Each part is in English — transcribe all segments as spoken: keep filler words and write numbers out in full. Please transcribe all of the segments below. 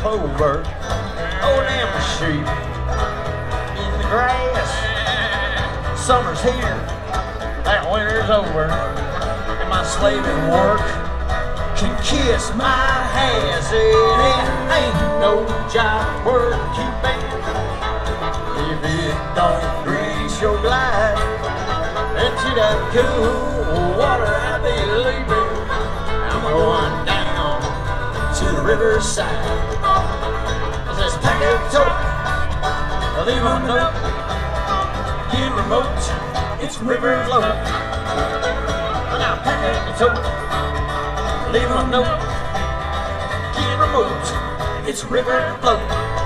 clover. Oh, them sheep in the grass. Summer's here, that winter's over, and my slaving work can kiss my ass. It ain't no job worth keeping if it don't grease your glide into that cool water I be leaving. I'm going down to the riverside. It says pack up tote, leave a note, get remote, it's river float. Now pack up the tote, leave a note, get remote, it's river float.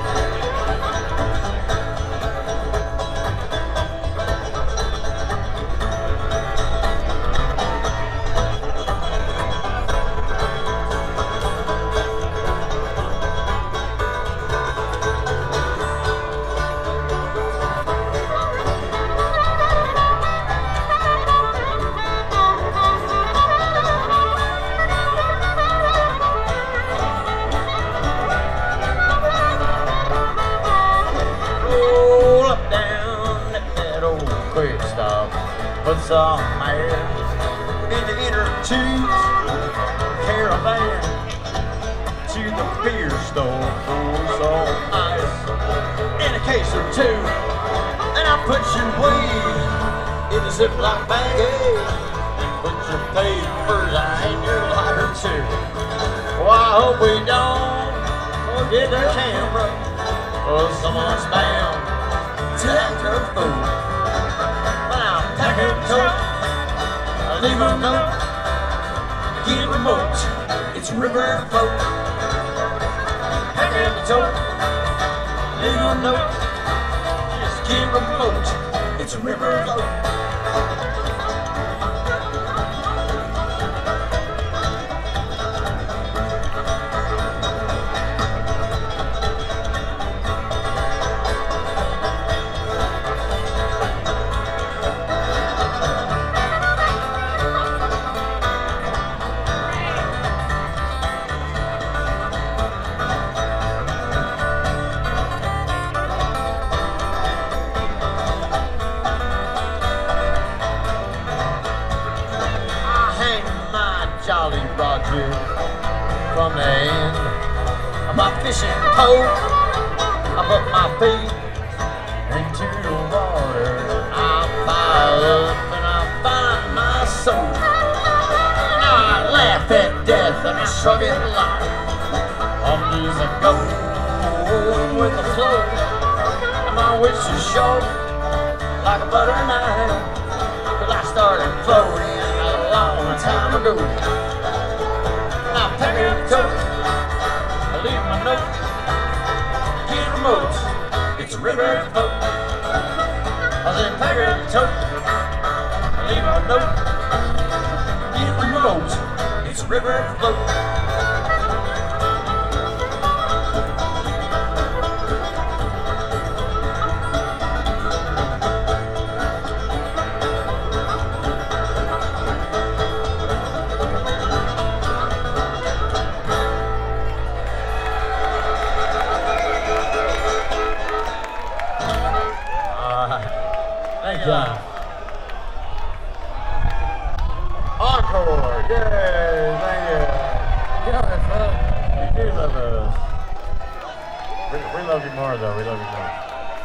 Put some air in the inner tube, caravan to the beer store for some ice and a case or two. And I put your weed in the Ziploc bag and put your papers in your lighter too. Well, I hope we don't forget the camera or someone's bound to act a fool. Pack up tote, leave a note, get remote, it's river float. Pack up tote, leave a note, just get remote, it's river float. Jolly Roger from the end of my fishing pole. I put my feet into the water. I fire up and I find my soul. Now I laugh at death and I shrug at life. Off as I go with the flow, and my wish is short like a butter knife. But I started floating a long time ago. Now pack up tote, I leave my note, get remote, it's a river float. I said pack up tote, I leave my note, get remote, it's a river float. Thank you. Encore! Yay! Thank you. Yeah, that's right. You do love us. We, we love you more, though. We love you more.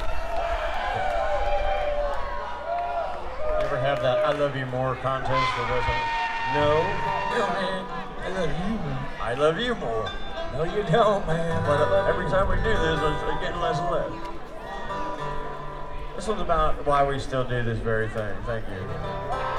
You ever have that I love you more contest with us? No? No, man. I love you more. I love you more. No, you don't, man. But uh, every time we do this, it's getting less and less. This one's about why we still do this very thing. Thank you.